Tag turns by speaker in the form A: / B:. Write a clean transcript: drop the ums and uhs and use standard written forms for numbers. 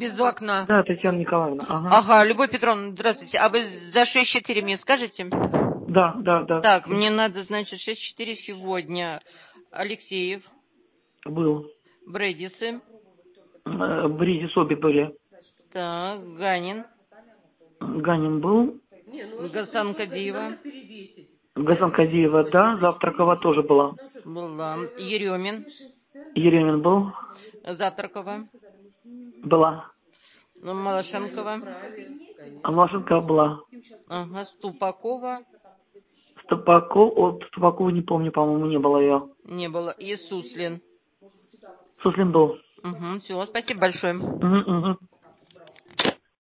A: Без окна.
B: Да, Татьяна Николаевна. Ага.
A: Ага, Любовь Петровна, здравствуйте. А вы за 6-4 мне скажете?
B: Да.
A: Так, мне надо, значит, 6-4 сегодня. Алексеев,
B: Был.
A: Бредисы,
B: Бризис обе были.
A: так, Ганин,
B: Ганин был.
A: Гасан Кадиева,
B: Гасан Кадиева, да. Завтракова тоже была.
A: была, Еремин,
B: Еремин был.
A: Завтракова,
B: Была.
A: Малашенкова,
B: Амашенко была.
A: ага, Ступакова,
B: Ступакова не помню, по-моему, не было ее.
A: не было, и Суслин.
B: Суслин был.
A: Угу, все, спасибо большое.
B: Угу.